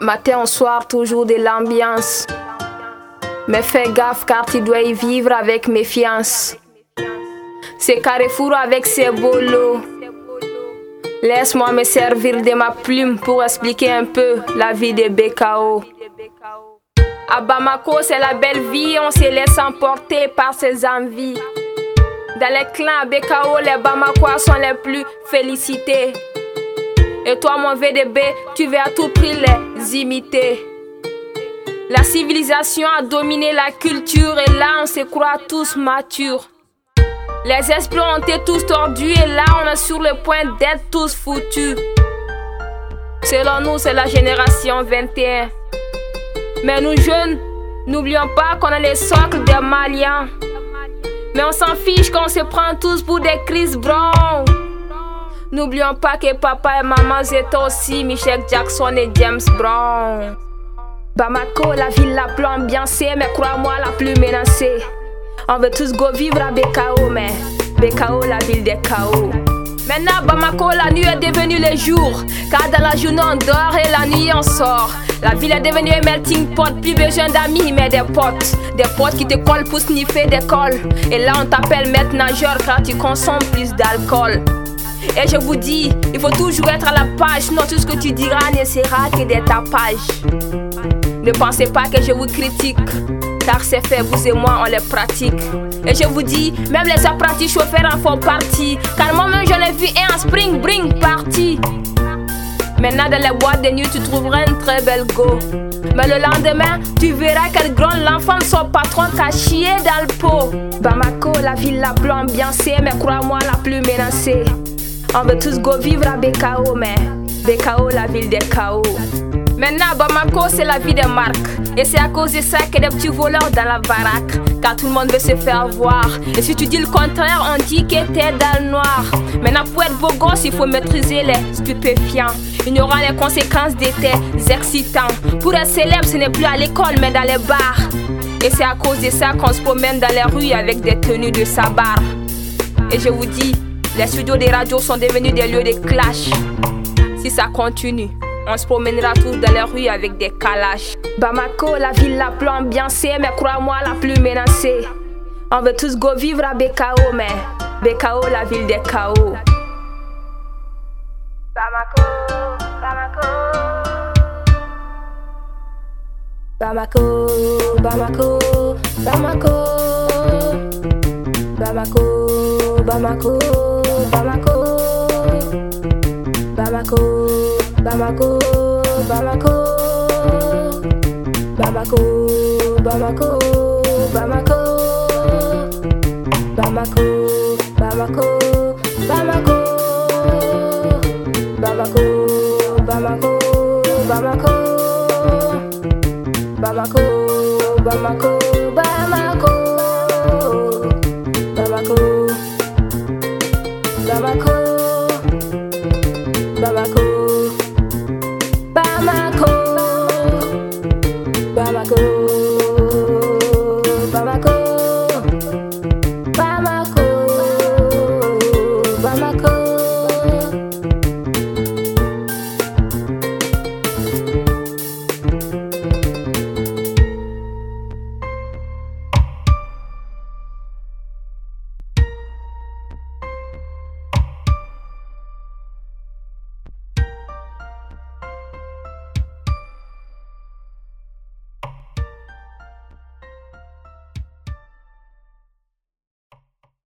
Matin au soir, toujours de l'ambiance. Mais fais gaffe car tu dois y vivre avec méfiance. C'est Carrefour avec ses bolos. Laisse-moi me servir de ma plume pour expliquer un peu la vie de BKO. À Bamako, c'est la belle vie, on se laisse emporter par ses envies. Dans les clans BKO, les Bamakois sont les plus félicités. Et toi, mon VDB, tu veux à tout prix les imiter. La civilisation a dominé la culture et là, on se croit tous matures. Les esprits ont été tous tordus et là, on est sur le point d'être tous foutus. Selon nous, c'est la génération 21. Mais nous jeunes, n'oublions pas qu'on a les socles des Maliens. Mais on s'en fiche qu'on se prend tous pour des Chris Brown. N'oublions pas que papa et maman étaient aussi Michael Jackson et James Brown. Bamako, la ville la plus ambiancée, mais crois-moi la plus menacée. On veut tous go vivre à BKO, mais BKO, la ville des chaos. Maintenant, Bamako, la nuit est devenue le jour. Car dans la journée on dort et la nuit on sort. La ville est devenue un melting pot, plus besoin d'amis mais des potes. Des potes qui te collent pour sniffer des cols. Et là on t'appelle maître nageur car tu consommes plus d'alcool. Et je vous dis, il faut toujours être à la page. Non, tout ce que tu diras ne sera que des tapages. Ne pensez pas que je vous critique, car c'est fait, vous et moi on les pratique. Et je vous dis, même les apprentis chauffeurs en font partie. Car moi-même j'en ai vu un en spring bring party. Maintenant dans les boîtes de nuit tu trouveras une très belle go. Mais le lendemain tu verras qu'elle gronde l'enfant de son patron qu'a chié dans le pot. Bamako, la ville la plus ambiancée, mais crois-moi la plus menacée. On veut tous go vivre à BKO, mais BKO, la ville des chaos. Maintenant, Bamako, c'est la vie des marques. Et c'est à cause de ça qu'il y a des petits voleurs dans la baraque. Car tout le monde veut se faire voir. Et si tu dis le contraire, on dit que t'es dans le noir. Maintenant, pour être beau gosse, il faut maîtriser les stupéfiants. Il y aura les conséquences de tes excitants. Pour être célèbre, ce n'est plus à l'école, mais dans les bars. Et c'est à cause de ça qu'on se promène dans les rues avec des tenues de sabar. Et je vous dis, les studios des radios sont devenus des lieux de clash. Si ça continue, on se promènera tous dans les rues avec des calaches. Bamako, la ville la plus ambiancée, mais crois-moi la plus menacée. On veut tous go vivre à BKO, mais BKO, la ville des chaos. Bamako, Bamako. Bamako, Bamako, Bamako. Bamako, Bamako, Bamako. Bamako, Bamako, Bamako. Bamako, Bamako, Bamako. Bamako, Bamako, Bamako. Bamako, Bamako, Bamako. Bamako, Bamako, Bamako.